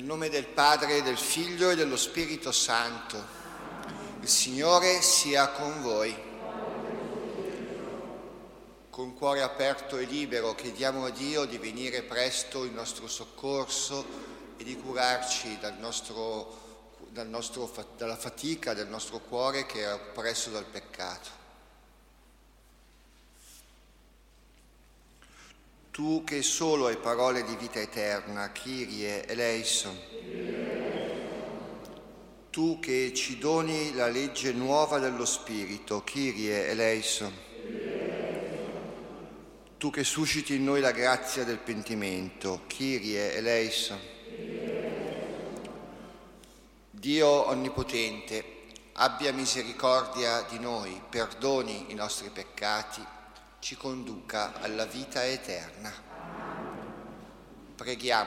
nome del Padre, del Figlio e dello Spirito Santo. Il Signore sia con voi. Con cuore aperto e libero chiediamo a Dio di venire presto in nostro soccorso e di curarci dalla fatica del nostro cuore che è oppresso dal peccato. Tu che solo hai parole di vita eterna, Kyrie eleison. Tu che ci doni la legge nuova dello Spirito, Kyrie eleison. Tu che susciti in noi la grazia del pentimento, Kyrie eleison. Dio onnipotente, abbia misericordia di noi, perdoni i nostri peccati, ci conduca alla vita eterna. Preghiamo.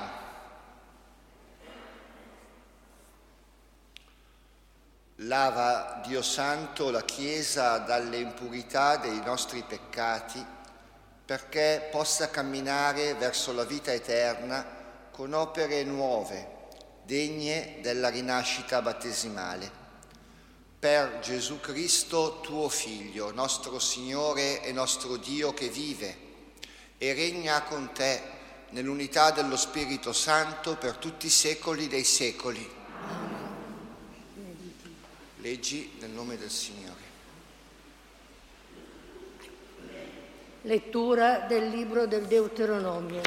Lava, Dio Santo, la Chiesa dalle impurità dei nostri peccati, perché possa camminare verso la vita eterna con opere nuove, degne della rinascita battesimale. Per Gesù Cristo, tuo Figlio, nostro Signore e nostro Dio che vive e regna con te nell'unità dello Spirito Santo per tutti i secoli dei secoli. Leggi nel nome del Signore. Lettura del libro del Deuteronomio.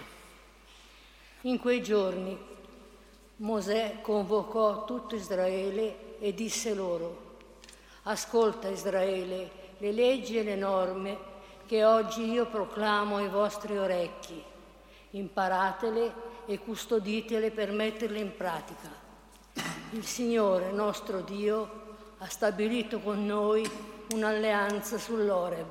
In quei giorni Mosè convocò tutto Israele e disse loro: ascolta Israele, le leggi e le norme che oggi io proclamo ai vostri orecchi. Imparatele e custoditele per metterle in pratica. Il Signore nostro Dio ha stabilito con noi un'alleanza sull'Oreb.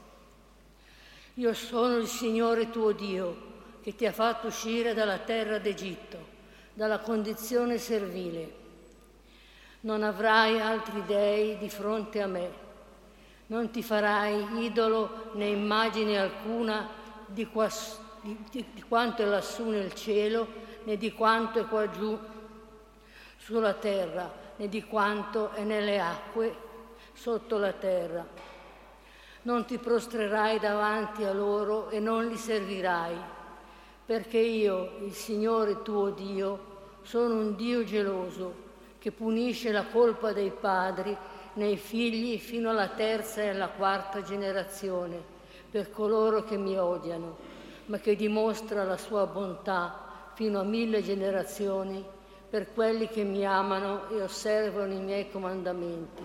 Io sono il Signore tuo Dio che ti ha fatto uscire dalla terra d'Egitto, dalla condizione servile. Non avrai altri dei di fronte a me. Non ti farai idolo né immagine alcuna di quanto è lassù nel cielo, né di quanto è qua giù sulla terra, né di quanto è nelle acque sotto la terra. Non ti prostrerai davanti a loro e non li servirai, perché io, il Signore tuo Dio, sono un Dio geloso, che punisce la colpa dei padri nei figli fino alla terza e alla quarta generazione, per coloro che mi odiano, ma che dimostra la sua bontà fino a 1000 generazioni per quelli che mi amano e osservano i miei comandamenti.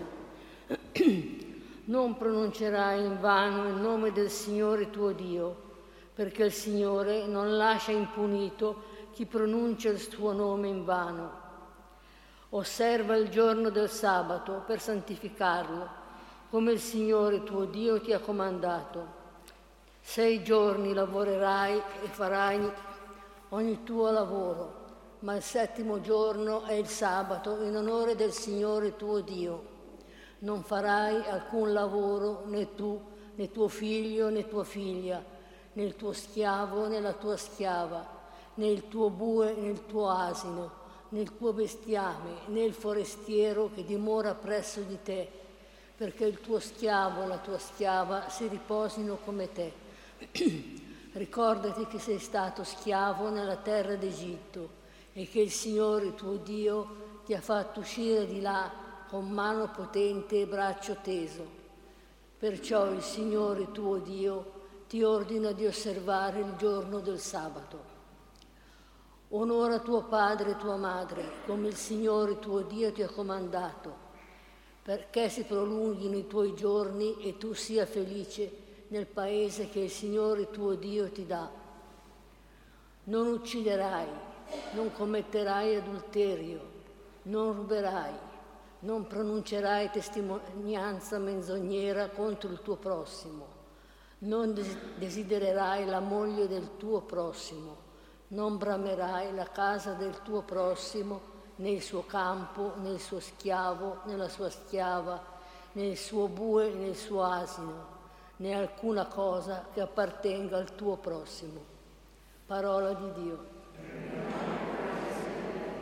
Non pronuncerai in vano il nome del Signore tuo Dio, perché il Signore non lascia impunito chi pronuncia il suo nome in vano. Osserva il giorno del sabato per santificarlo, come il Signore tuo Dio ti ha comandato. 6 giorni lavorerai e farai ogni tuo lavoro, ma il 7° giorno è il sabato in onore del Signore tuo Dio. Non farai alcun lavoro, né tu, né tuo figlio, né tua figlia, né il tuo schiavo, né la tua schiava, né il tuo bue, né il tuo asino, né il tuo bestiame, né il forestiero che dimora presso di te, perché il tuo schiavo e la tua schiava si riposino come te. Ricordati che sei stato schiavo nella terra d'Egitto e che il Signore tuo Dio ti ha fatto uscire di là con mano potente e braccio teso. Perciò il Signore tuo Dio ti ordina di osservare il giorno del sabato. Onora tuo padre e tua madre, come il Signore tuo Dio ti ha comandato, perché si prolunghino i tuoi giorni e tu sia felice nel paese che il Signore tuo Dio ti dà. Non ucciderai, non commetterai adulterio, non ruberai, non pronuncerai testimonianza menzognera contro il tuo prossimo, non desidererai la moglie del tuo prossimo, non bramerai la casa del tuo prossimo, né il suo campo, né il suo schiavo, né la sua schiava, né il suo bue, né il suo asino, né alcuna cosa che appartenga al tuo prossimo. Parola di Dio.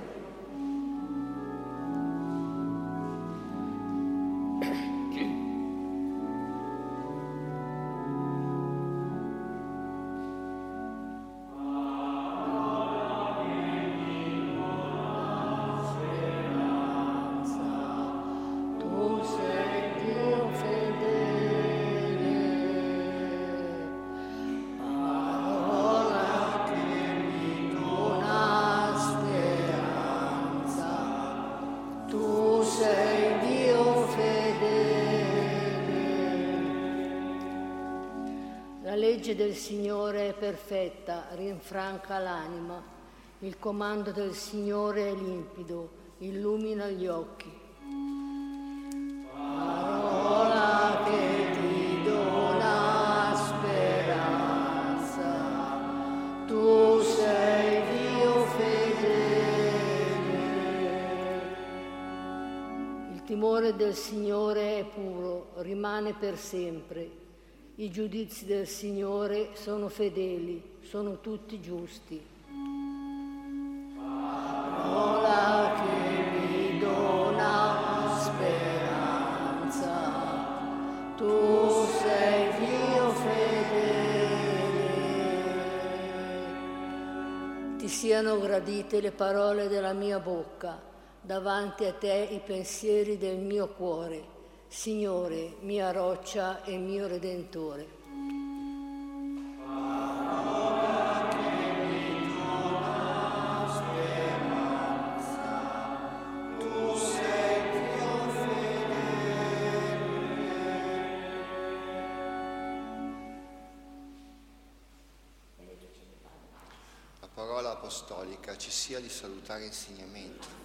legge del Signore è perfetta, rinfranca l'anima. Il comando del Signore è limpido, illumina gli occhi. Parola che ti dona speranza, tu sei Dio fedele. Il timore del Signore è puro, rimane per sempre. I giudizi del Signore sono fedeli, sono tutti giusti. Parola che mi dona speranza, tu sei Dio fedele. Ti siano gradite le parole della mia bocca, davanti a te i pensieri del mio cuore. Signore, mia roccia e mio Redentore. Parola che mi dona speranza, tu sei Dio fedele. La parola apostolica ci sia di salutare insegnamento.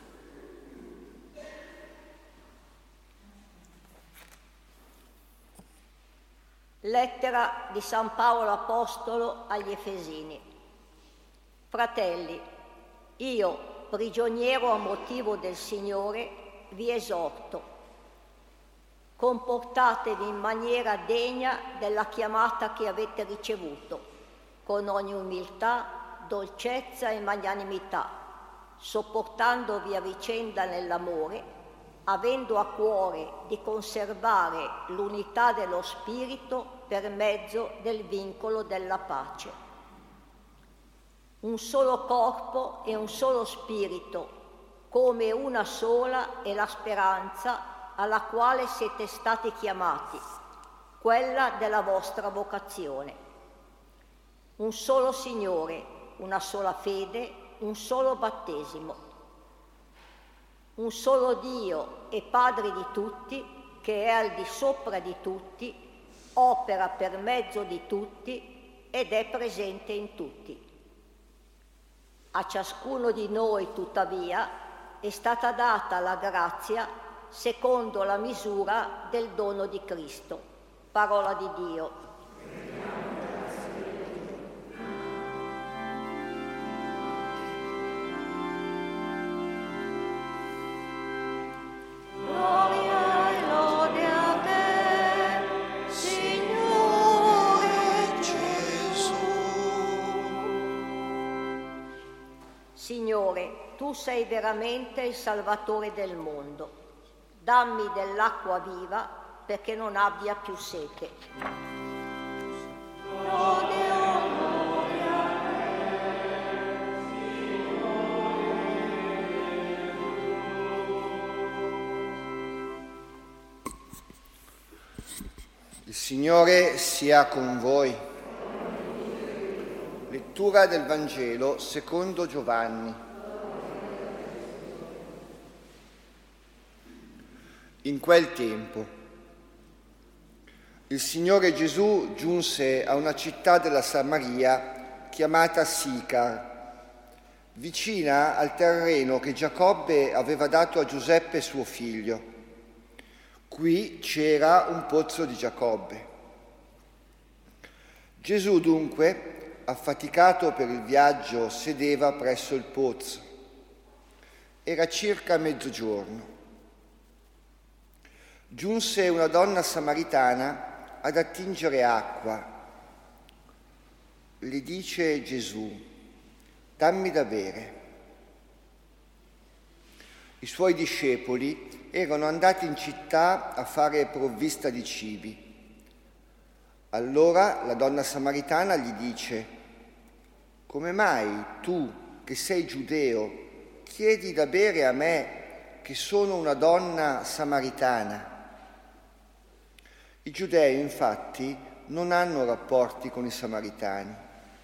Lettera di San Paolo Apostolo agli Efesini. Fratelli, io, prigioniero a motivo del Signore, vi esorto. Comportatevi in maniera degna della chiamata che avete ricevuto, con ogni umiltà, dolcezza e magnanimità, sopportandovi a vicenda nell'amore, avendo a cuore di conservare l'unità dello Spirito per mezzo del vincolo della pace. Un solo corpo e un solo Spirito, come una sola è la speranza alla quale siete stati chiamati, quella della vostra vocazione. Un solo Signore, una sola fede, un solo battesimo. Un solo Dio e Padre di tutti, che è al di sopra di tutti, opera per mezzo di tutti ed è presente in tutti. A ciascuno di noi, tuttavia, è stata data la grazia secondo la misura del dono di Cristo. Parola di Dio. Signore, tu sei veramente il Salvatore del mondo. Dammi dell'acqua viva perché non abbia più sete. Il Signore sia con voi. Lettura del Vangelo secondo Giovanni. In quel tempo, il Signore Gesù giunse a una città della Samaria chiamata Sicar, vicina al terreno che Giacobbe aveva dato a Giuseppe suo figlio. Qui c'era un pozzo di Giacobbe. Gesù dunque, affaticato per il viaggio, sedeva presso il pozzo. Era circa mezzogiorno. Giunse una donna samaritana ad attingere acqua. Le dice Gesù: dammi da bere. I suoi discepoli erano andati in città a fare provvista di cibi. Allora la donna samaritana gli dice: come mai tu, che sei giudeo, chiedi da bere a me, che sono una donna samaritana? I giudei, infatti, non hanno rapporti con i samaritani.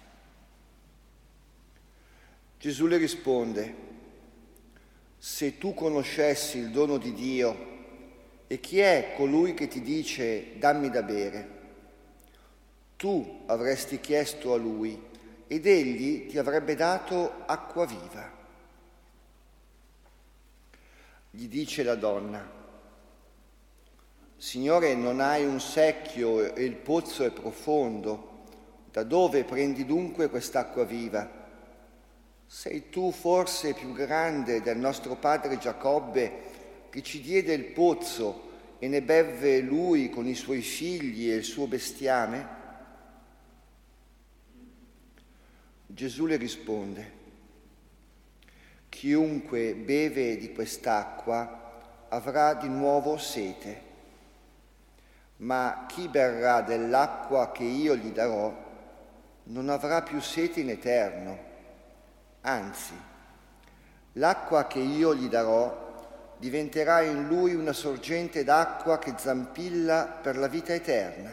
Gesù le risponde: se tu conoscessi il dono di Dio e chi è colui che ti dice dammi da bere, Tu avresti chiesto a lui ed egli ti avrebbe dato acqua viva. Gli dice la donna: Signore, non hai un secchio e il pozzo è profondo. Da dove prendi dunque quest'acqua viva? Sei tu forse più grande del nostro padre Giacobbe, che ci diede il pozzo e ne bevve lui con i suoi figli e il suo bestiame? Gesù le risponde: chiunque beve di quest'acqua avrà di nuovo sete, ma chi berrà dell'acqua che io gli darò non avrà più sete in eterno. Anzi, l'acqua che io gli darò diventerà in lui una sorgente d'acqua che zampilla per la vita eterna.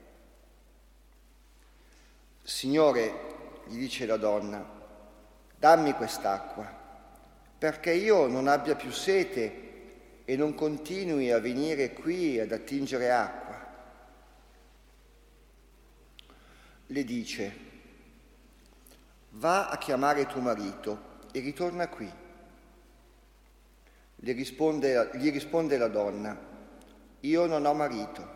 Signore, gli dice la donna, dammi quest'acqua, perché io non abbia più sete e non continui a venire qui ad attingere acqua. Le dice: va a chiamare tuo marito e ritorna qui. Gli risponde la donna: io non ho marito.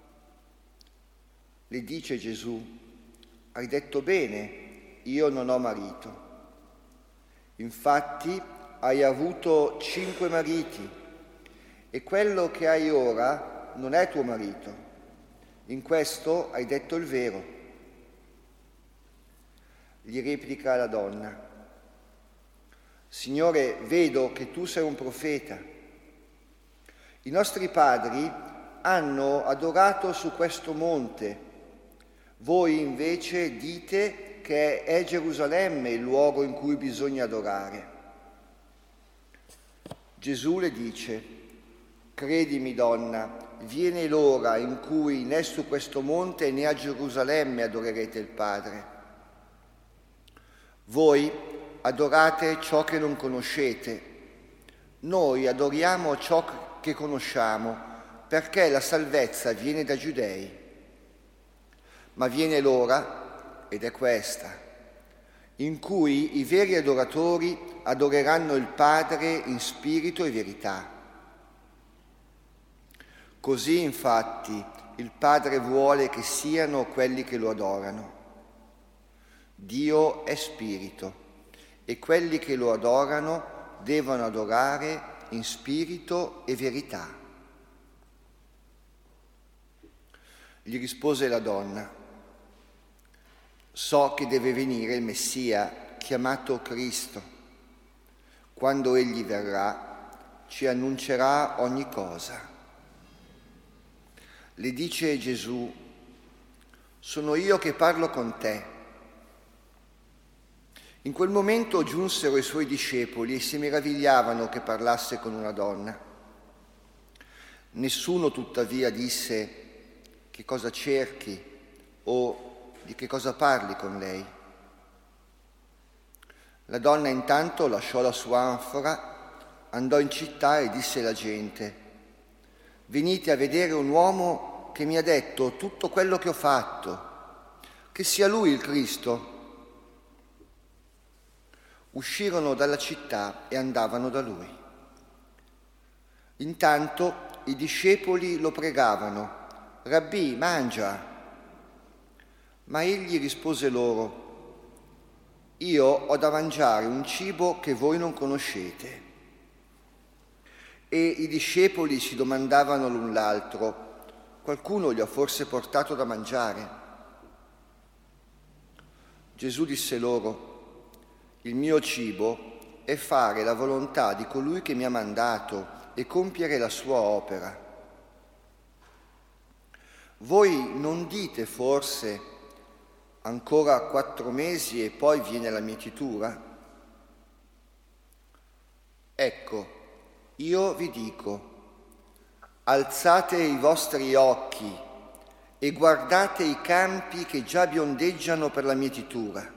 Le dice Gesù: hai detto bene, io non ho marito. Infatti hai avuto 5 mariti e quello che hai ora non è tuo marito. In questo hai detto il vero. Gli replica la donna: Signore, vedo che tu sei un profeta. I nostri padri hanno adorato su questo monte, voi invece dite che è Gerusalemme il luogo in cui bisogna adorare. Gesù le dice: credimi, donna, viene l'ora in cui né su questo monte né a Gerusalemme adorerete il Padre. Voi adorate ciò che non conoscete, noi adoriamo ciò che conosciamo, perché la salvezza viene da Giudei. Ma viene l'ora, ed è questa, in cui i veri adoratori adoreranno il Padre in spirito e verità. Così infatti il Padre vuole che siano quelli che lo adorano. Dio è spirito e quelli che lo adorano devono adorare in spirito e verità. Gli rispose la donna: so che deve venire il Messia, chiamato Cristo. Quando egli verrà, ci annuncerà ogni cosa. Le dice Gesù: sono io che parlo con te. In quel momento giunsero i suoi discepoli e si meravigliavano che parlasse con una donna. Nessuno tuttavia disse: che cosa cerchi o di che cosa parli con lei. La donna intanto lasciò la sua anfora, andò in città e disse alla gente: venite a vedere un uomo che mi ha detto tutto quello che ho fatto, che sia lui il Cristo. Uscirono dalla città e andavano da lui. Intanto i discepoli lo pregavano: Rabbì, mangia. Ma egli rispose loro: io ho da mangiare un cibo che voi non conoscete. E i discepoli si domandavano l'un l'altro: qualcuno gli ha forse portato da mangiare? Gesù disse loro: il mio cibo è fare la volontà di colui che mi ha mandato e compiere la sua opera. Voi non dite forse: ancora 4 mesi e poi viene la mietitura? Ecco, io vi dico: alzate i vostri occhi e guardate i campi che già biondeggiano per la mietitura.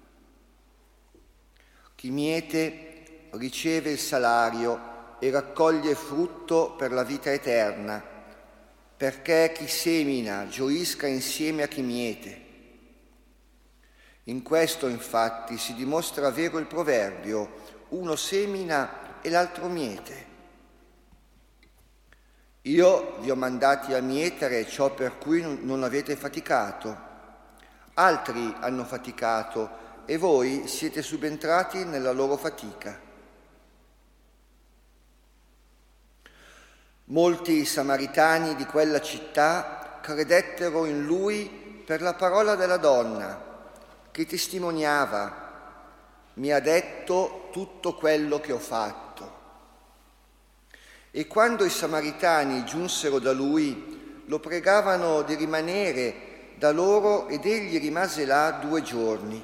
Chi miete riceve il salario e raccoglie frutto per la vita eterna, perché chi semina gioisca insieme a chi miete. In questo, infatti, si dimostra vero il proverbio: uno semina e l'altro miete. Io vi ho mandati a mietere ciò per cui non avete faticato. Altri hanno faticato e voi siete subentrati nella loro fatica. Molti samaritani di quella città credettero in lui per la parola della donna, che testimoniava: mi ha detto tutto quello che ho fatto. E quando i samaritani giunsero da lui, lo pregavano di rimanere da loro ed egli rimase là 2 giorni.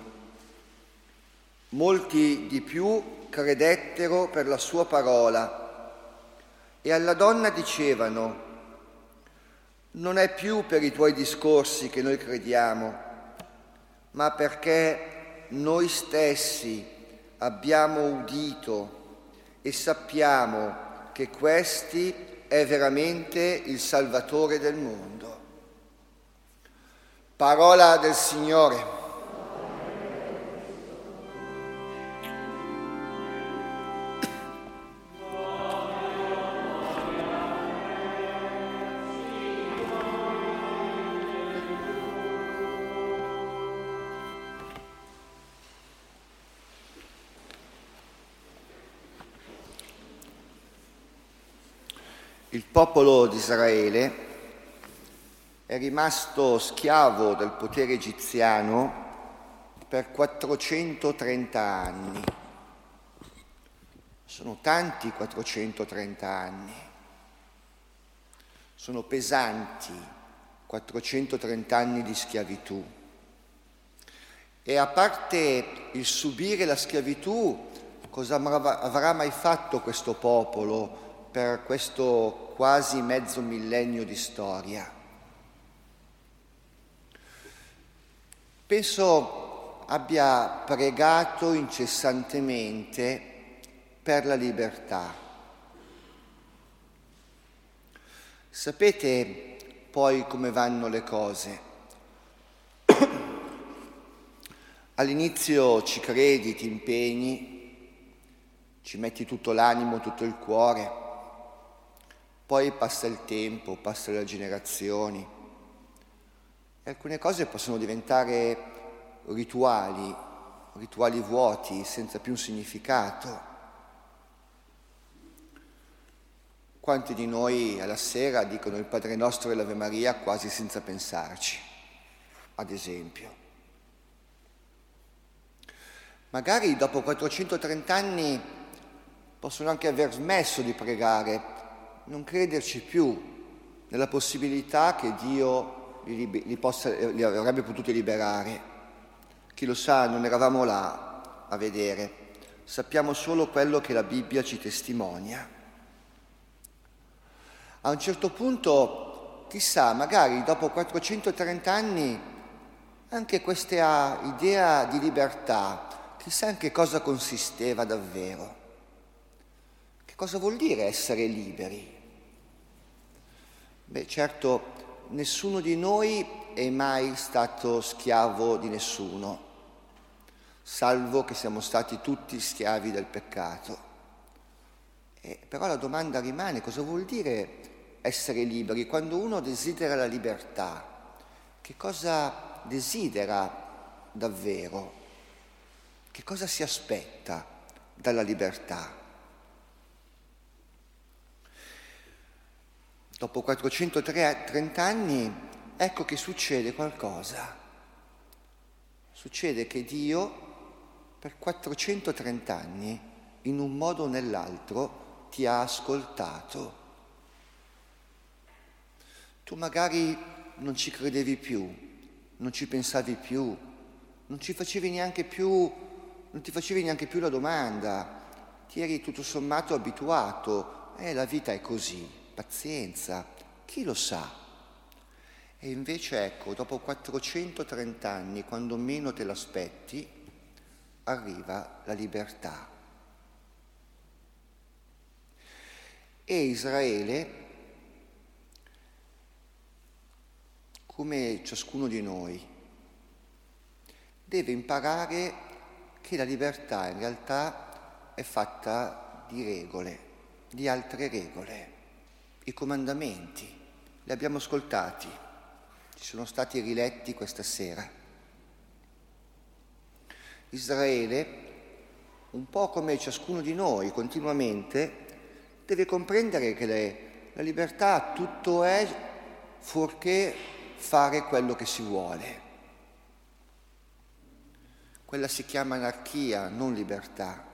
Molti di più credettero per la sua parola e alla donna dicevano: non è più per i tuoi discorsi che noi crediamo, ma perché noi stessi abbiamo udito e sappiamo che questi è veramente il Salvatore del mondo. Parola del Signore. Il popolo di Israele è rimasto schiavo del potere egiziano per 430 anni. Sono tanti 430 anni. Sono pesanti 430 anni di schiavitù. E a parte il subire la schiavitù, cosa avrà mai fatto questo popolo per questo quasi mezzo millennio di storia? Penso abbia pregato incessantemente per la libertà. Sapete poi come vanno le cose? All'inizio ci credi, ti impegni, ci metti tutto l'animo, tutto il cuore. Poi passa il tempo, passano le generazioni e alcune cose possono diventare rituali vuoti, senza più un significato. Quanti di noi alla sera dicono il Padre Nostro e l'Ave Maria quasi senza pensarci, ad esempio? Magari dopo 430 anni possono anche aver smesso di pregare, non crederci più nella possibilità che Dio li avrebbe potuti liberare. Chi lo sa, non eravamo là a vedere, sappiamo solo quello che la Bibbia ci testimonia. A un certo punto, chissà, magari dopo 430 anni, anche questa idea di libertà, chissà in che cosa consisteva davvero. Che cosa vuol dire essere liberi? Beh, certo, nessuno di noi è mai stato schiavo di nessuno, salvo che siamo stati tutti schiavi del peccato. Però la domanda rimane: cosa vuol dire essere liberi? Quando uno desidera la libertà, che cosa desidera davvero? Che cosa si aspetta dalla libertà? Dopo 430 anni, ecco che succede qualcosa. Succede che Dio, per 430 anni, in un modo o nell'altro, ti ha ascoltato. Tu magari non ci credevi più, non ci pensavi più, non ti facevi neanche più la domanda, ti eri tutto sommato abituato, la vita è così. Pazienza, chi lo sa? E invece ecco, dopo 430 anni, quando meno te l'aspetti, arriva la libertà. E Israele, come ciascuno di noi, deve imparare che la libertà in realtà è fatta di regole, di altre regole. I comandamenti, li abbiamo ascoltati, ci sono stati riletti questa sera. Israele, un po' come ciascuno di noi continuamente, deve comprendere che la libertà tutto è fuorché fare quello che si vuole. Quella si chiama anarchia, non libertà.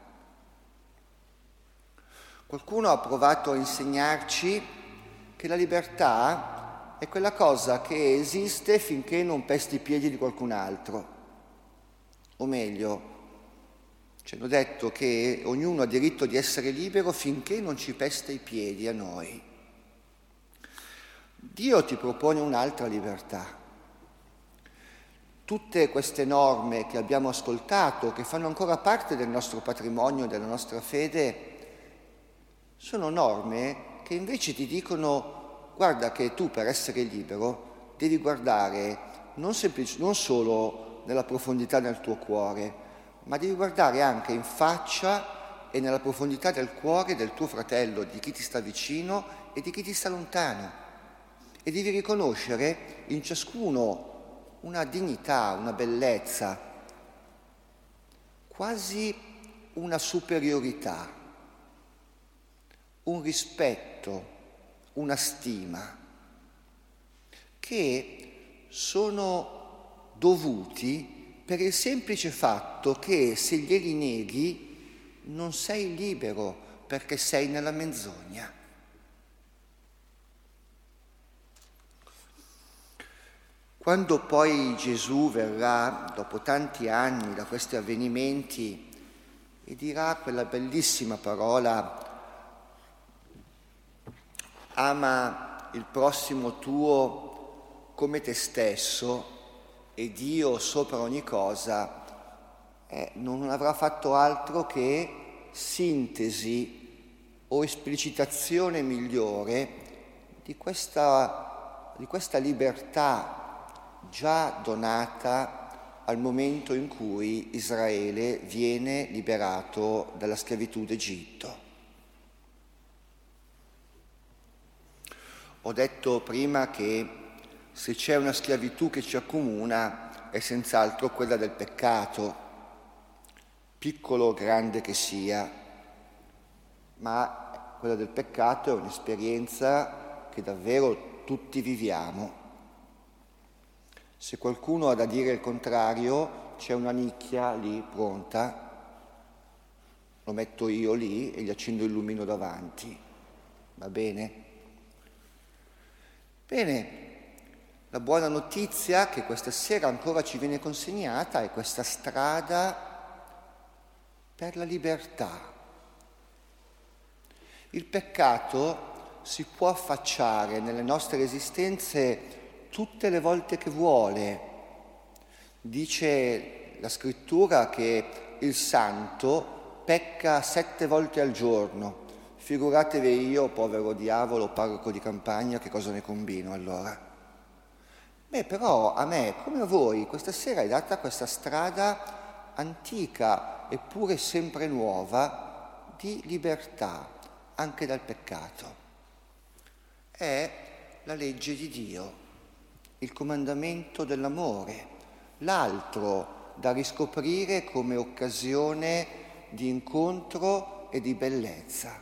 Qualcuno ha provato a insegnarci che la libertà è quella cosa che esiste finché non pesti i piedi di qualcun altro. O meglio, ci hanno detto che ognuno ha diritto di essere libero finché non ci pesta i piedi a noi. Dio ti propone un'altra libertà. Tutte queste norme che abbiamo ascoltato, che fanno ancora parte del nostro patrimonio, della nostra fede, sono norme che invece ti dicono: guarda che tu per essere libero devi guardare non solo nella profondità del tuo cuore, ma devi guardare anche in faccia e nella profondità del cuore del tuo fratello, di chi ti sta vicino e di chi ti sta lontano. E devi riconoscere in ciascuno una dignità, una bellezza, quasi una superiorità, un rispetto, una stima, che sono dovuti per il semplice fatto che se glieli neghi non sei libero, perché sei nella menzogna. Quando poi Gesù verrà, dopo tanti anni da questi avvenimenti, e dirà quella bellissima parola: ama il prossimo tuo come te stesso, e Dio sopra ogni cosa, non avrà fatto altro che sintesi o esplicitazione migliore di questa libertà già donata al momento in cui Israele viene liberato dalla schiavitù d'Egitto. Ho detto prima che se c'è una schiavitù che ci accomuna è senz'altro quella del peccato, piccolo o grande che sia, ma quella del peccato è un'esperienza che davvero tutti viviamo. Se qualcuno ha da dire il contrario, c'è una nicchia lì pronta, lo metto io lì e gli accendo il lumino davanti. Va bene? Bene, la buona notizia che questa sera ancora ci viene consegnata è questa strada per la libertà. Il peccato si può affacciare nelle nostre esistenze tutte le volte che vuole. Dice la scrittura che il santo pecca 7 volte al giorno. Figuratevi io, povero diavolo, parroco di campagna, che cosa ne combino allora? Però a me, come a voi, questa sera è data questa strada antica eppure sempre nuova di libertà, anche dal peccato. È la legge di Dio, il comandamento dell'amore, l'altro da riscoprire come occasione di incontro e di bellezza.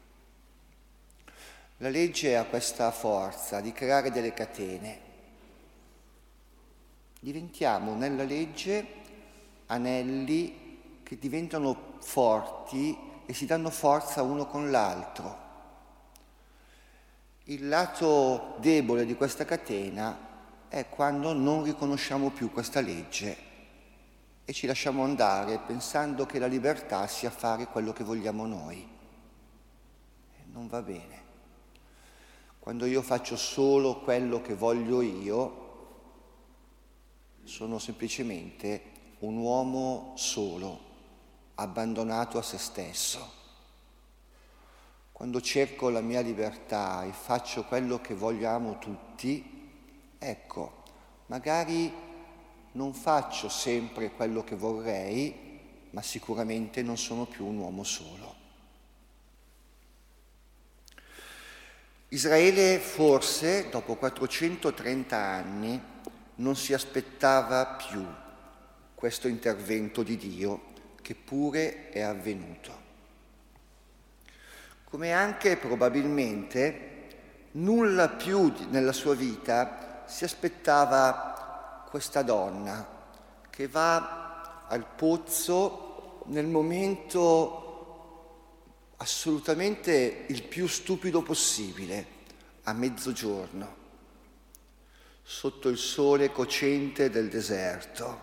La legge ha questa forza di creare delle catene. Diventiamo nella legge anelli che diventano forti e si danno forza uno con l'altro. Il lato debole di questa catena è quando non riconosciamo più questa legge e ci lasciamo andare pensando che la libertà sia fare quello che vogliamo noi. Non va bene. Quando io faccio solo quello che voglio io, sono semplicemente un uomo solo, abbandonato a se stesso. Quando cerco la mia libertà e faccio quello che vogliamo tutti, ecco, magari non faccio sempre quello che vorrei, ma sicuramente non sono più un uomo solo. Israele forse, dopo 430 anni, non si aspettava più questo intervento di Dio, che pure è avvenuto. Come anche probabilmente nulla più nella sua vita si aspettava questa donna che va al pozzo nel momento assolutamente il più stupido possibile, a mezzogiorno, sotto il sole cocente del deserto,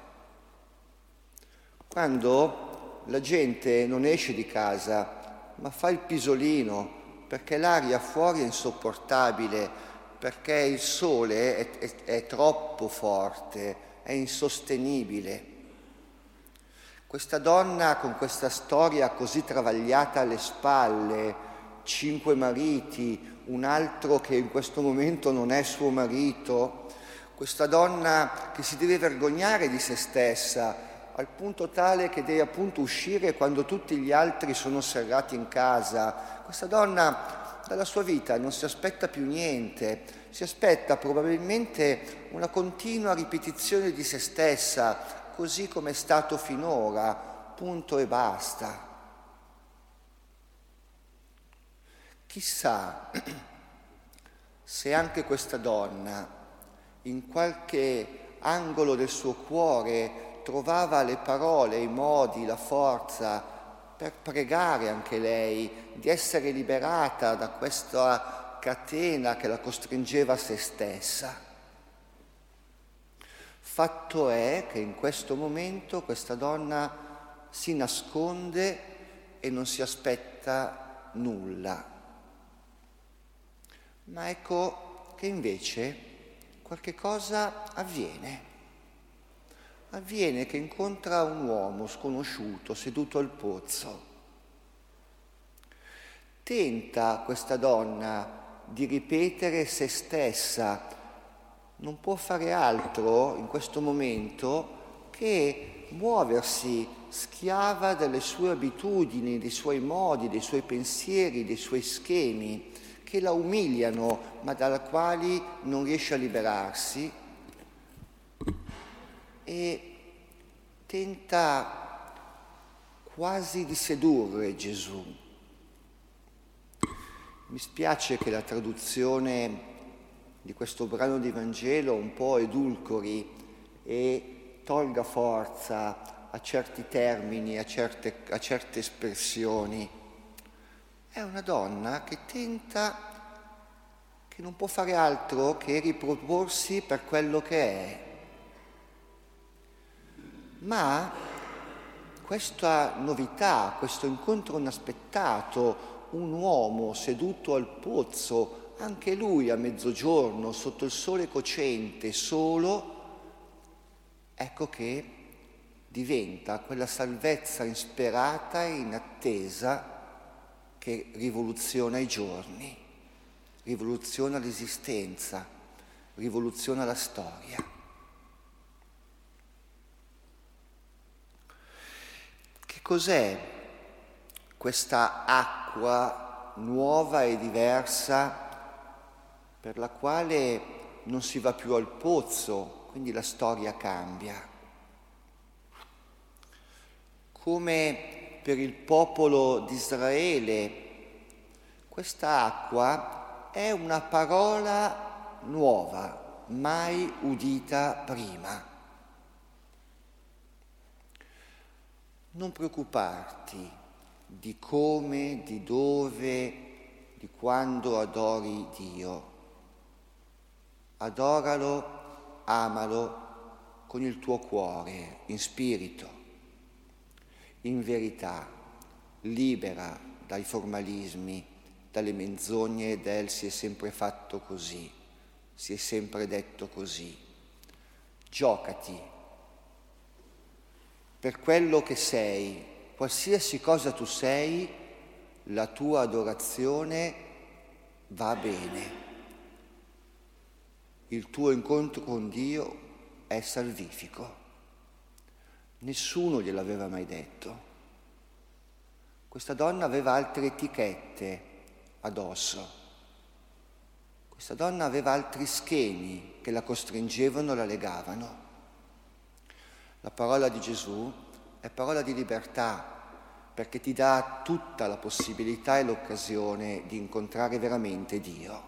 quando la gente non esce di casa, ma fa il pisolino, perché l'aria fuori è insopportabile, perché il sole è troppo forte, è insostenibile. Questa donna con questa storia così travagliata alle spalle, 5 mariti, un altro che in questo momento non è suo marito, questa donna che si deve vergognare di se stessa, al punto tale che deve appunto uscire quando tutti gli altri sono serrati in casa. Questa donna dalla sua vita non si aspetta più niente, si aspetta probabilmente una continua ripetizione di se stessa, così come è stato finora, punto e basta. Chissà se anche questa donna, in qualche angolo del suo cuore, trovava le parole, i modi, la forza per pregare anche lei di essere liberata da questa catena che la costringeva a se stessa. Fatto è che in questo momento questa donna si nasconde e non si aspetta nulla. Ma ecco che invece qualche cosa avviene. Avviene che incontra un uomo sconosciuto seduto al pozzo. Tenta questa donna di ripetere se stessa, non può fare altro in questo momento che muoversi schiava delle sue abitudini, dei suoi modi, dei suoi pensieri, dei suoi schemi, che la umiliano, ma dalla quali non riesce a liberarsi, e tenta quasi di sedurre Gesù. Mi spiace che la traduzione di questo brano di Vangelo un po' edulcori e tolga forza a certi termini, a certe espressioni. È una donna che tenta, che non può fare altro che riproporsi per quello che è. Ma questa novità, questo incontro inaspettato, un uomo seduto al pozzo, anche lui a mezzogiorno, sotto il sole cocente, solo, ecco che diventa quella salvezza insperata e inattesa che rivoluziona i giorni, rivoluziona l'esistenza, rivoluziona la storia. Che cos'è questa acqua nuova e diversa per la quale non si va più al pozzo, quindi la storia cambia? Come per il popolo di Israele, questa acqua è una parola nuova, mai udita prima. Non preoccuparti di come, di dove, di quando adori Dio. Adoralo, amalo con il tuo cuore, in spirito, in verità, libera dai formalismi, dalle menzogne del si è sempre fatto così, si è sempre detto così. Giocati per quello che sei, qualsiasi cosa tu sei, la tua adorazione va bene. Il tuo incontro con Dio è salvifico. Nessuno gliel'aveva mai detto. Questa donna aveva altre etichette addosso. Questa donna aveva altri schemi che la costringevano, la legavano. La parola di Gesù è parola di libertà, perché ti dà tutta la possibilità e l'occasione di incontrare veramente Dio.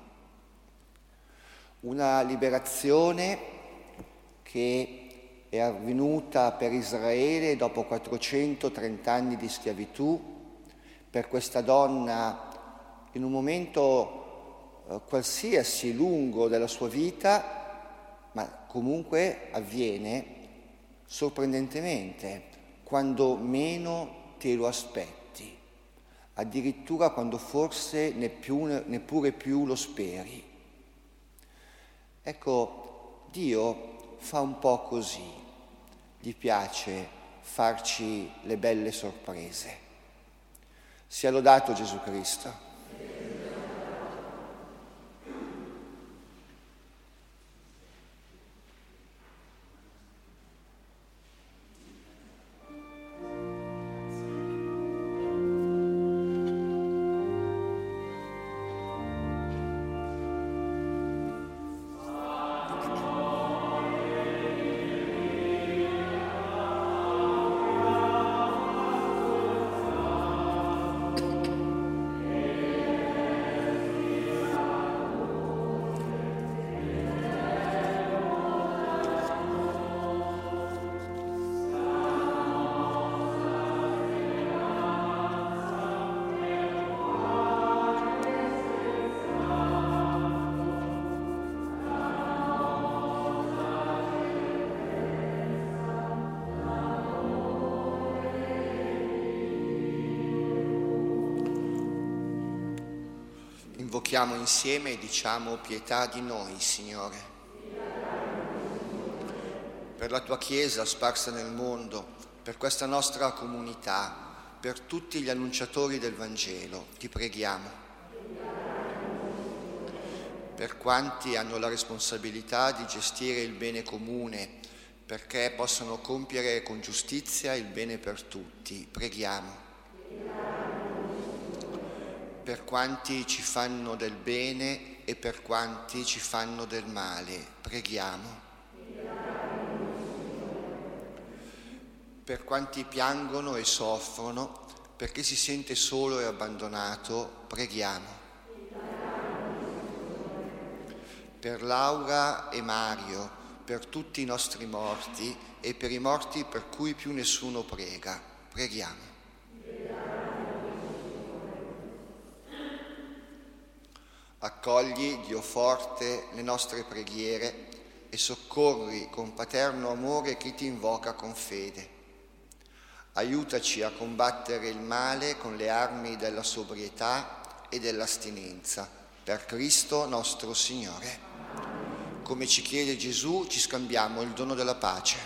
Una liberazione che è avvenuta per Israele dopo 430 anni di schiavitù, per questa donna in un momento qualsiasi lungo della sua vita, ma comunque avviene sorprendentemente, quando meno te lo aspetti, addirittura quando forse neppure più lo speri. Ecco, Dio fa un po' così, gli piace farci le belle sorprese. Sia lodato Gesù Cristo. Invochiamo insieme e diciamo: pietà di noi, Signore. Per la tua Chiesa sparsa nel mondo, per questa nostra comunità, per tutti gli annunciatori del Vangelo, ti preghiamo. Per quanti hanno la responsabilità di gestire il bene comune, perché possano compiere con giustizia il bene per tutti, preghiamo. Per quanti ci fanno del bene e per quanti ci fanno del male, preghiamo. Per quanti piangono e soffrono, per chi si sente solo e abbandonato, preghiamo. Per Laura e Mario, per tutti i nostri morti e per i morti per cui più nessuno prega, preghiamo. Accogli, Dio forte, le nostre preghiere e soccorri con paterno amore chi ti invoca con fede. Aiutaci a combattere il male con le armi della sobrietà e dell'astinenza, per Cristo nostro Signore. Come ci chiede Gesù, ci scambiamo il dono della pace.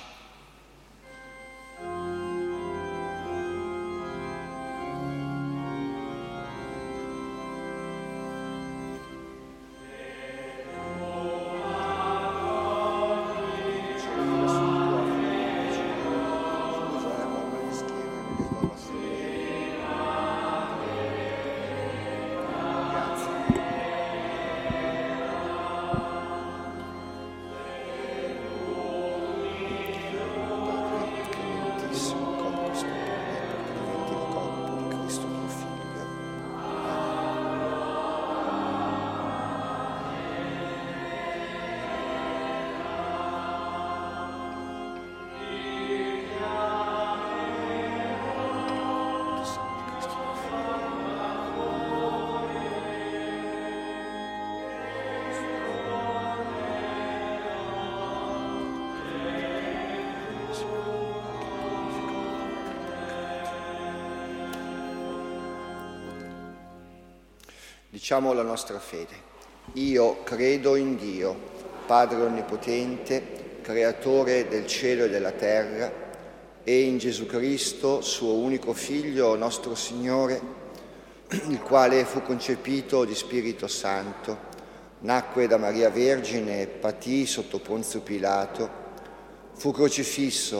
Diciamo la nostra fede. Io credo in Dio, Padre Onnipotente, Creatore del cielo e della terra, e in Gesù Cristo, suo unico Figlio, nostro Signore, il quale fu concepito di Spirito Santo, nacque da Maria Vergine, patì sotto Ponzio Pilato, fu crocifisso,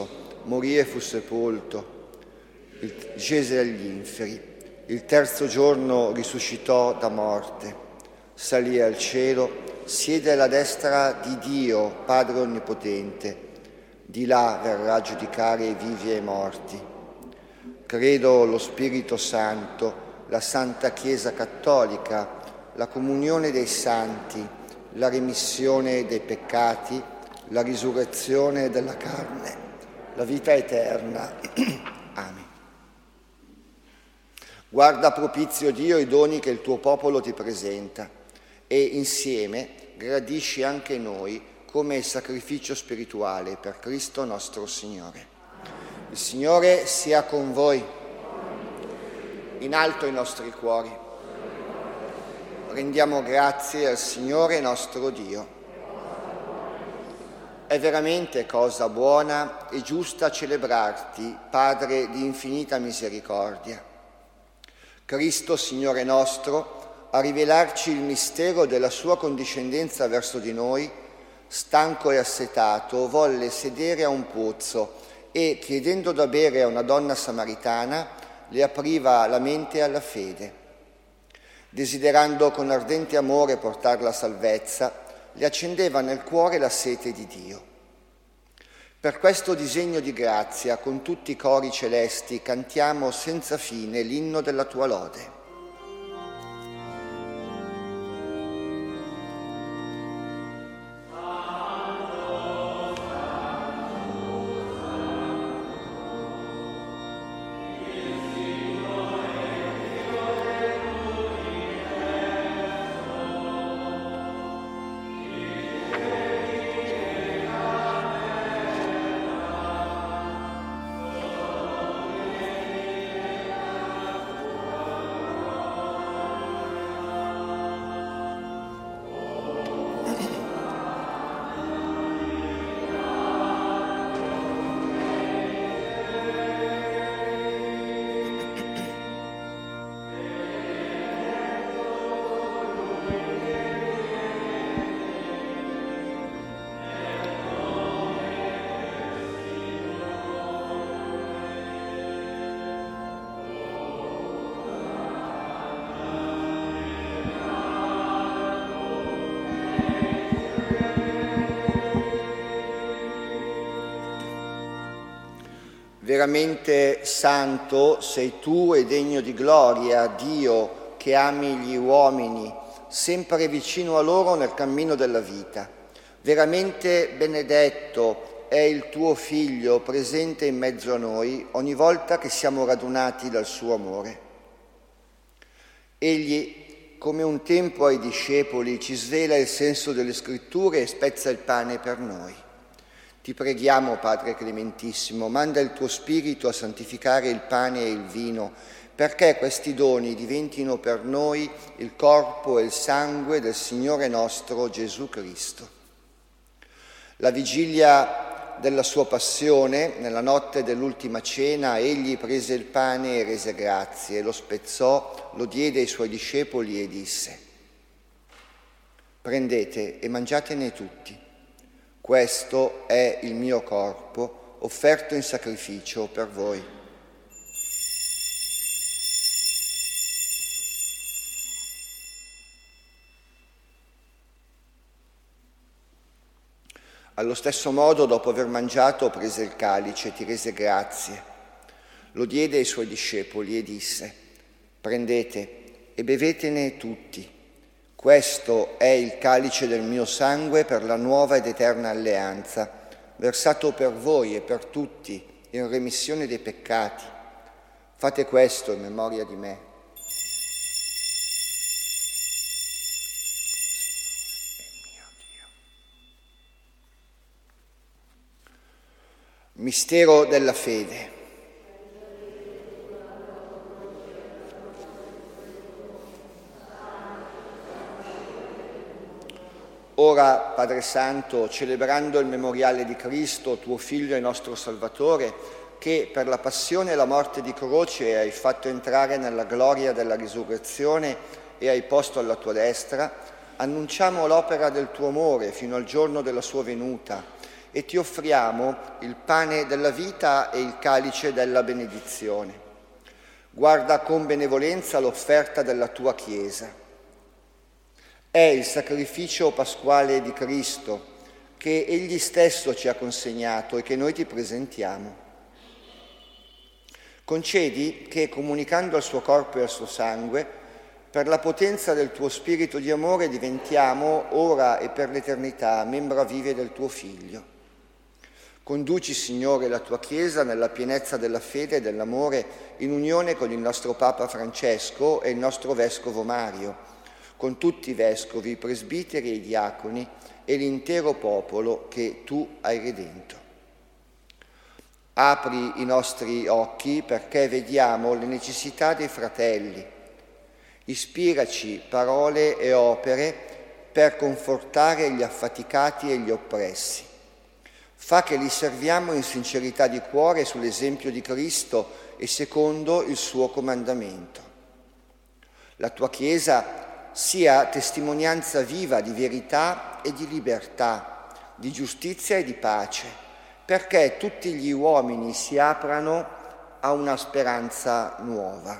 morì e fu sepolto, scese agli inferi, il terzo giorno risuscitò da morte, salì al cielo, siede alla destra di Dio, Padre Onnipotente, di là verrà a giudicare i vivi e i morti. Credo lo Spirito Santo, la Santa Chiesa Cattolica, la comunione dei santi, la remissione dei peccati, la risurrezione della carne, la vita eterna. Amen. Guarda propizio Dio i doni che il tuo popolo ti presenta e insieme gradisci anche noi come sacrificio spirituale per Cristo nostro Signore. Il Signore sia con voi. In alto i nostri cuori. Rendiamo grazie al Signore nostro Dio. È veramente cosa buona e giusta celebrarti, Padre di infinita misericordia. Cristo, Signore nostro, a rivelarci il mistero della sua condiscendenza verso di noi, stanco e assetato, volle sedere a un pozzo e, chiedendo da bere a una donna samaritana, le apriva la mente alla fede. Desiderando con ardente amore portarla a salvezza, le accendeva nel cuore la sete di Dio. Per questo disegno di grazia, con tutti i cori celesti, cantiamo senza fine l'inno della tua lode. Veramente santo sei tu e degno di gloria, Dio che ami gli uomini, sempre vicino a loro nel cammino della vita. Veramente benedetto è il tuo Figlio presente in mezzo a noi ogni volta che siamo radunati dal suo amore. Egli, come un tempo ai discepoli, ci svela il senso delle Scritture e spezza il pane per noi. Ti preghiamo, Padre Clementissimo, manda il tuo Spirito a santificare il pane e il vino, perché questi doni diventino per noi il corpo e il sangue del Signore nostro Gesù Cristo. La vigilia della sua passione, nella notte dell'ultima cena, egli prese il pane e rese grazie, lo spezzò, lo diede ai suoi discepoli e disse: prendete e mangiatene tutti. Questo è il mio corpo, offerto in sacrificio per voi. Allo stesso modo, dopo aver mangiato, prese il calice, ti rese grazie, lo diede ai suoi discepoli e disse: prendete e bevetene tutti. Questo è il calice del mio sangue per la nuova ed eterna alleanza, versato per voi e per tutti in remissione dei peccati. Fate questo in memoria di me. Mistero della fede. Ora, Padre Santo, celebrando il memoriale di Cristo, tuo Figlio e nostro Salvatore, che per la passione e la morte di croce hai fatto entrare nella gloria della risurrezione e hai posto alla tua destra, annunciamo l'opera del tuo amore fino al giorno della sua venuta e ti offriamo il pane della vita e il calice della benedizione. Guarda con benevolenza l'offerta della tua Chiesa. È il sacrificio pasquale di Cristo che Egli stesso ci ha consegnato e che noi ti presentiamo. Concedi che, comunicando al suo corpo e al suo sangue, per la potenza del tuo spirito di amore diventiamo, ora e per l'eternità, membra vive del tuo Figlio. Conduci, Signore, la tua Chiesa nella pienezza della fede e dell'amore, in unione con il nostro Papa Francesco e il nostro Vescovo Mario, con tutti i vescovi, i presbiteri e i diaconi e l'intero popolo che tu hai redento. Apri i nostri occhi perché vediamo le necessità dei fratelli. Ispiraci parole e opere per confortare gli affaticati e gli oppressi. Fa che li serviamo in sincerità di cuore sull'esempio di Cristo e secondo il suo comandamento. La tua Chiesa sia testimonianza viva di verità e di libertà, di giustizia e di pace, perché tutti gli uomini si aprano a una speranza nuova.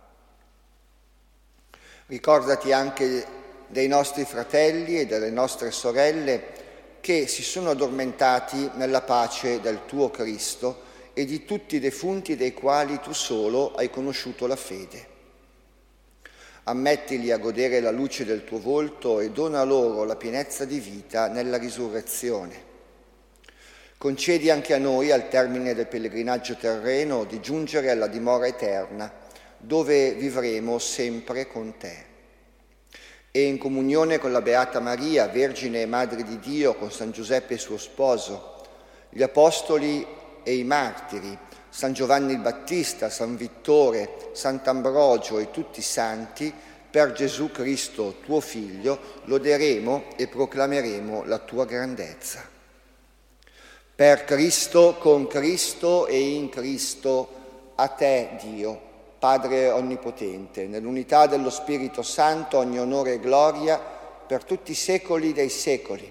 Ricordati anche dei nostri fratelli e delle nostre sorelle che si sono addormentati nella pace del tuo Cristo e di tutti i defunti dei quali tu solo hai conosciuto la fede. Ammettili a godere la luce del tuo volto e dona loro la pienezza di vita nella risurrezione. Concedi anche a noi, al termine del pellegrinaggio terreno, di giungere alla dimora eterna, dove vivremo sempre con te. E in comunione con la Beata Maria, Vergine e Madre di Dio, con San Giuseppe suo sposo, gli Apostoli e i Martiri, San Giovanni il Battista, San Vittore, Sant'Ambrogio e tutti i santi, per Gesù Cristo, tuo Figlio, loderemo e proclameremo la tua grandezza. Per Cristo, con Cristo e in Cristo, a te, Dio, Padre Onnipotente, nell'unità dello Spirito Santo, ogni onore e gloria per tutti i secoli dei secoli.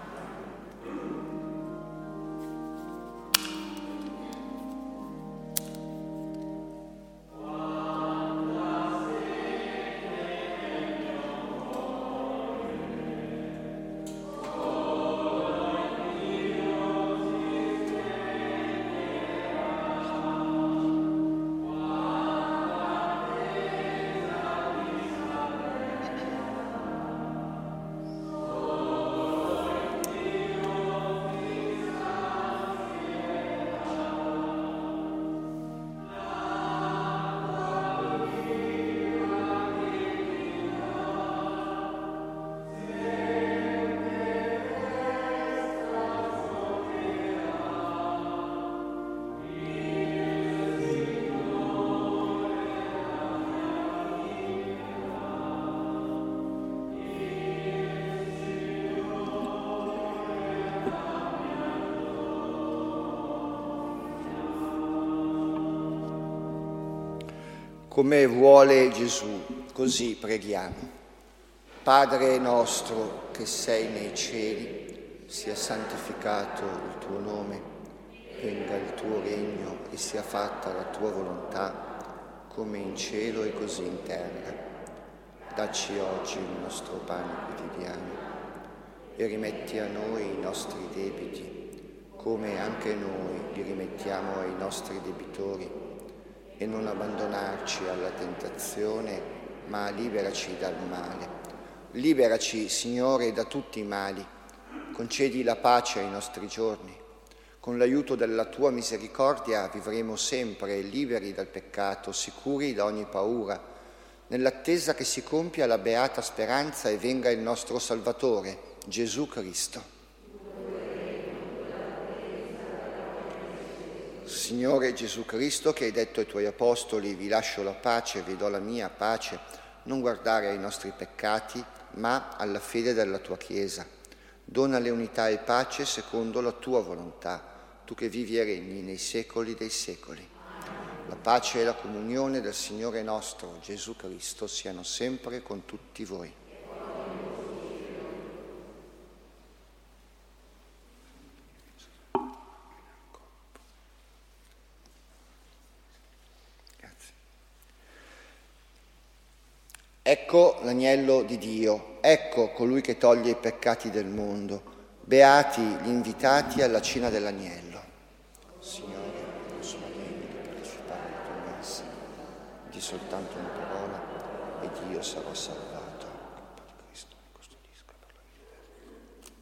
Come vuole Gesù, così preghiamo. Padre nostro che sei nei cieli, sia santificato il tuo nome, venga il tuo regno e sia fatta la tua volontà, come in cielo e così in terra. Dacci oggi il nostro pane quotidiano e rimetti a noi i nostri debiti, come anche noi li rimettiamo ai nostri debitori. E non abbandonarci alla tentazione, ma liberaci dal male. Liberaci, Signore, da tutti i mali. Concedi la pace ai nostri giorni. Con l'aiuto della tua misericordia vivremo sempre liberi dal peccato, sicuri da ogni paura, nell'attesa che si compia la beata speranza e venga il nostro Salvatore, Gesù Cristo. Signore Gesù Cristo, che hai detto ai tuoi apostoli, vi lascio la pace, vi do la mia pace, non guardare ai nostri peccati, ma alla fede della tua Chiesa. Donale unità e pace secondo la tua volontà, tu che vivi e regni nei secoli dei secoli. La pace e la comunione del Signore nostro, Gesù Cristo, siano sempre con tutti voi. Ecco l'agnello di Dio, ecco colui che toglie i peccati del mondo. Beati gli invitati alla cena dell'agnello. Signore, non sono degno di partecipare alla tua messa, di soltanto una parola ed io sarò salvato. Cristo mi custodisca per la vita eterna.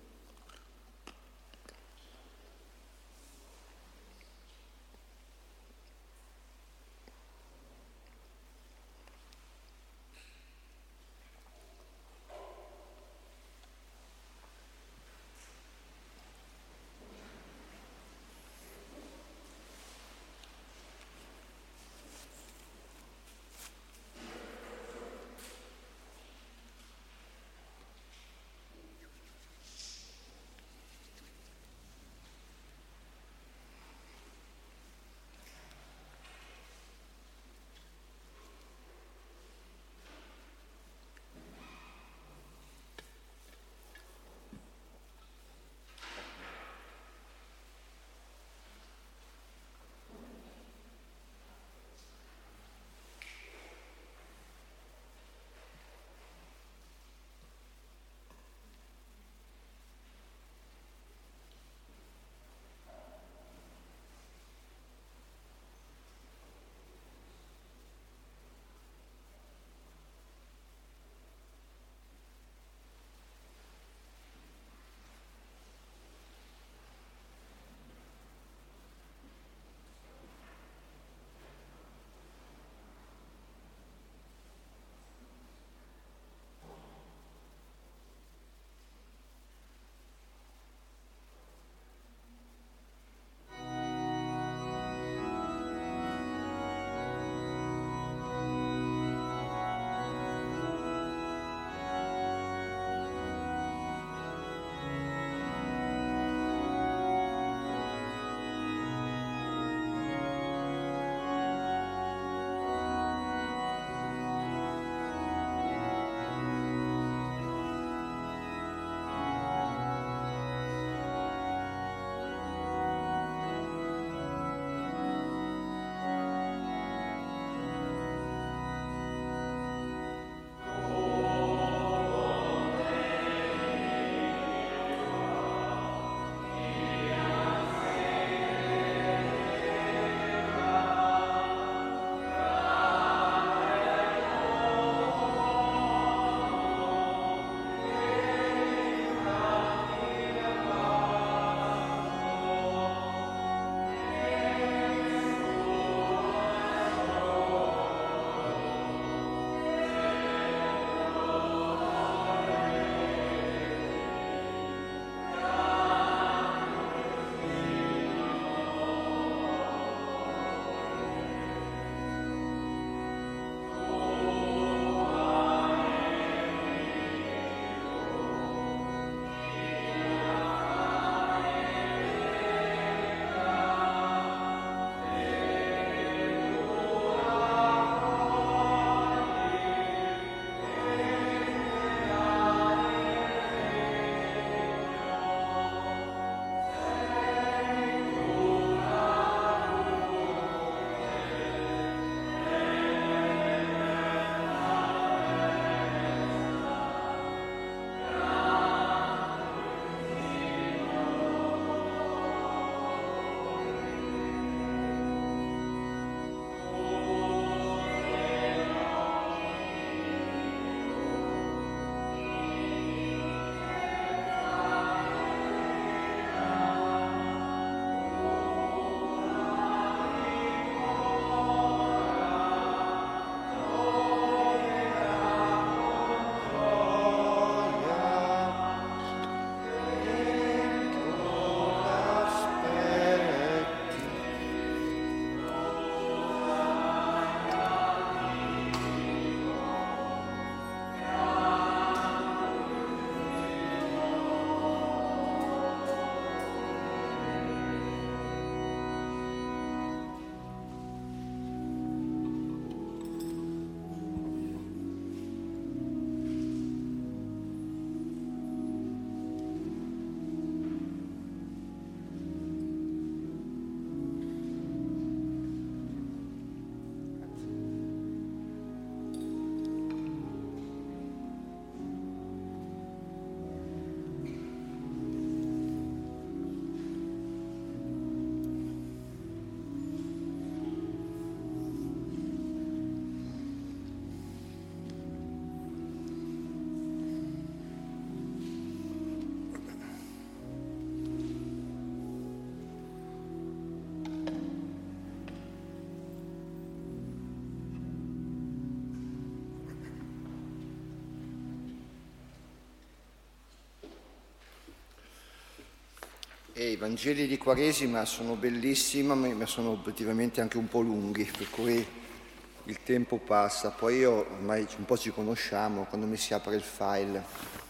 I Vangeli di Quaresima sono bellissimi, ma sono obiettivamente anche un po' lunghi, per cui il tempo passa. Poi io ormai un po' ci conosciamo quando mi si apre il file.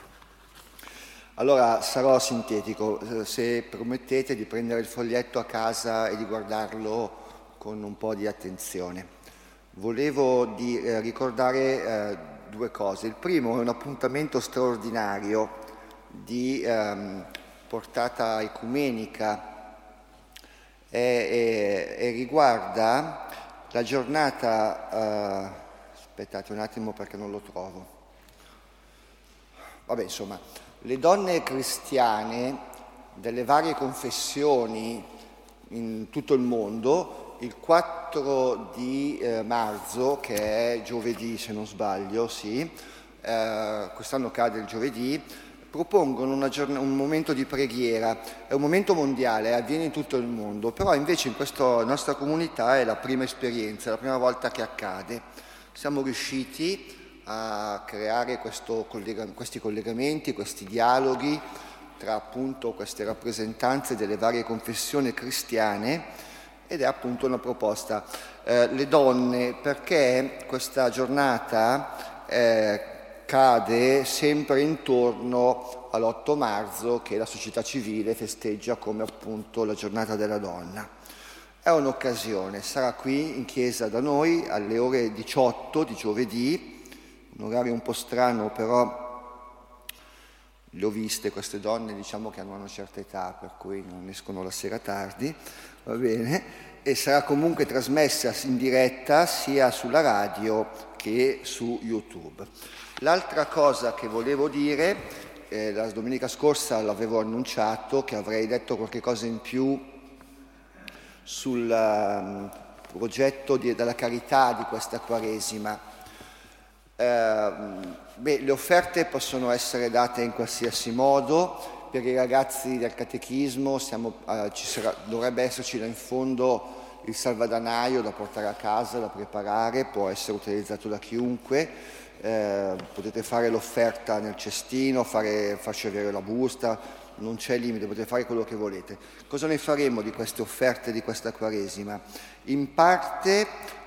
Allora sarò sintetico, se permettete di prendere il foglietto a casa e di guardarlo con un po' di attenzione. Volevo ricordare due cose. Il primo è un appuntamento straordinario di portata ecumenica e riguarda la giornata, aspettate un attimo perché non lo trovo, vabbè insomma, le donne cristiane delle varie confessioni in tutto il mondo, il 4 di marzo, che è giovedì se non sbaglio, sì, quest'anno cade il giovedì, propongono un momento di preghiera. È un momento mondiale, avviene in tutto il mondo, però invece in questa nostra comunità è la prima esperienza, è la prima volta che accade. Siamo riusciti a creare questi collegamenti, questi dialoghi tra appunto queste rappresentanze delle varie confessioni cristiane ed è appunto una proposta. Le donne, perché questa giornata cade sempre intorno all'8 marzo che la società civile festeggia come appunto la giornata della donna. È un'occasione, sarà qui in chiesa da noi alle ore 18 di giovedì, un orario un po' strano però le ho viste queste donne, diciamo che hanno una certa età per cui non escono la sera tardi, va bene, e sarà comunque trasmessa in diretta sia sulla radio che su YouTube. L'altra cosa che volevo dire, la domenica scorsa l'avevo annunciato che avrei detto qualche cosa in più sul progetto della carità di questa Quaresima. Le offerte possono essere date in qualsiasi modo. Per i ragazzi del catechismo dovrebbe esserci là in fondo il salvadanaio da portare a casa, da preparare, può essere utilizzato da chiunque. Potete fare l'offerta nel cestino, farci avere la busta, non c'è limite, potete fare quello che volete. Cosa ne faremo di queste offerte di questa Quaresima? In parte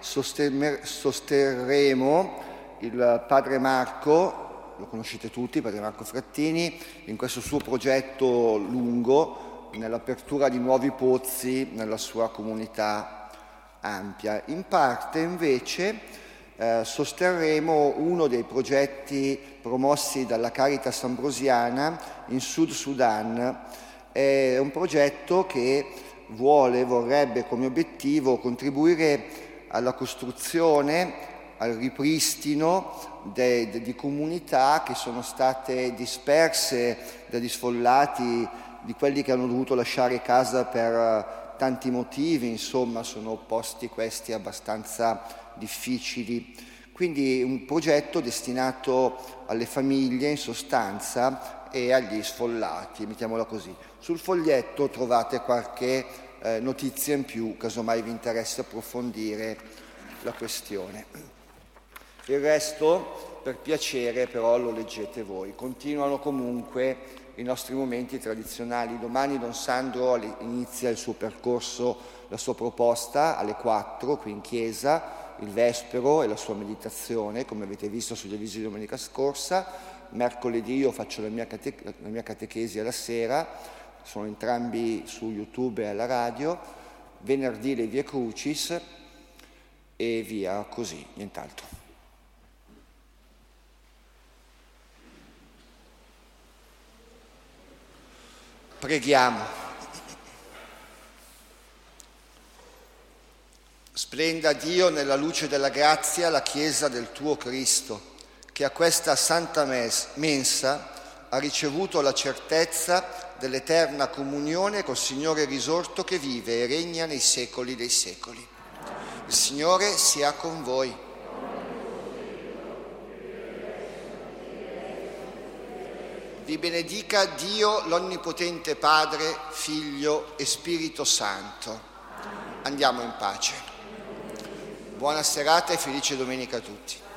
sosterremo il padre Marco, lo conoscete tutti, padre Marco Frattini, in questo suo progetto lungo nell'apertura di nuovi pozzi nella sua comunità ampia. In parte invece sosterremo uno dei progetti promossi dalla Caritas Ambrosiana in Sud Sudan. È un progetto che vorrebbe come obiettivo contribuire alla costruzione, al ripristino di comunità che sono state disperse dagli sfollati, di quelli che hanno dovuto lasciare casa per tanti motivi, insomma sono posti questi abbastanza difficili. Quindi un progetto destinato alle famiglie in sostanza e agli sfollati, mettiamola così. Sul foglietto trovate qualche notizia in più, casomai vi interessa approfondire la questione. Il resto, per piacere, però lo leggete voi. Continuano comunque i nostri momenti tradizionali. Domani Don Sandro inizia il suo percorso, la sua proposta alle 4 qui in chiesa, il Vespero e la sua meditazione, come avete visto sugli avvisi di domenica scorsa. Mercoledì io faccio la mia catechesi alla sera, sono entrambi su YouTube e alla radio. Venerdì le Vie Crucis e via così, nient'altro. Preghiamo. Splenda Dio nella luce della grazia la Chiesa del tuo Cristo, che a questa santa mensa ha ricevuto la certezza dell'eterna comunione col Signore risorto che vive e regna nei secoli dei secoli. Il Signore sia con voi. Vi benedica Dio l'Onnipotente Padre, Figlio e Spirito Santo. Andiamo in pace. Buona serata e felice domenica a tutti.